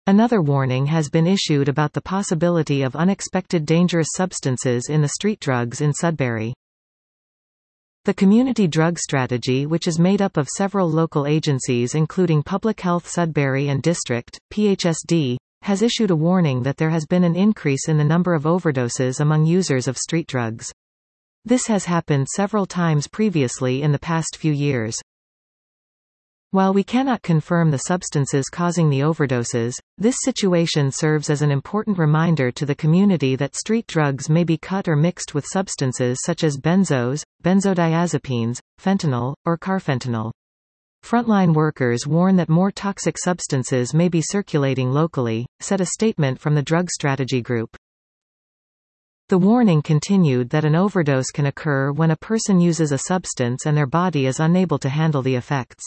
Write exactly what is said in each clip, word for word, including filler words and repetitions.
Another warning has been issued about the possibility of unexpected dangerous substances in the street drugs in Sudbury. The Community Drug Strategy, which is made up of several local agencies including Public Health Sudbury and District, P H S D, has issued a warning that there has been an increase in the number of overdoses among users of street drugs. This has happened several times previously in the past few years. While we cannot confirm the substances causing the overdoses, this situation serves as an important reminder to the community that street drugs may be cut or mixed with substances such as benzos, benzodiazepines, fentanyl, or carfentanil. Frontline workers warn that more toxic substances may be circulating locally, said a statement from the Drug Strategy Group. The warning continued that an overdose can occur when a person uses a substance and their body is unable to handle the effects.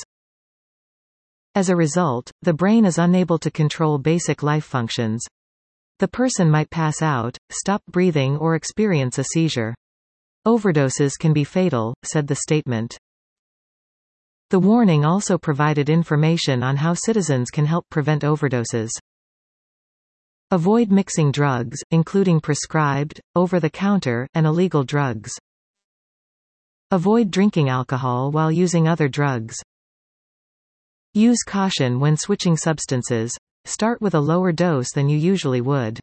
As a result, the brain is unable to control basic life functions. The person might pass out, stop breathing, or experience a seizure. Overdoses can be fatal, said the statement. The warning also provided information on how citizens can help prevent overdoses. Avoid mixing drugs, including prescribed, over-the-counter, and illegal drugs. Avoid drinking alcohol while using other drugs. Use caution when switching substances. Start with a lower dose than you usually would.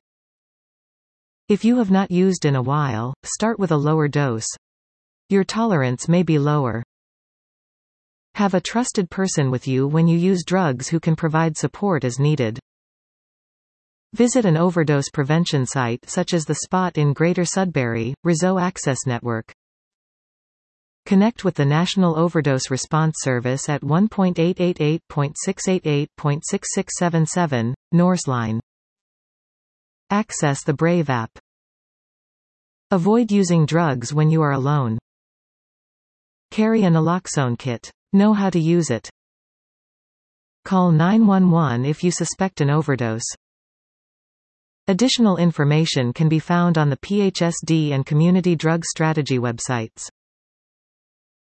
If you have not used in a while, start with a lower dose. Your tolerance may be lower. Have a trusted person with you when you use drugs who can provide support as needed. Visit an overdose prevention site such as the Spot in Greater Sudbury, Roseau Access Network. Connect with the National Overdose Response Service at one eight eight eight, six eight eight, six six seven seven, Norseline. Access the Brave app. Avoid using drugs when you are alone. Carry a naloxone kit. Know how to use it. Call nine one one if you suspect an overdose. Additional information can be found on the P H S D and Community Drug Strategy websites.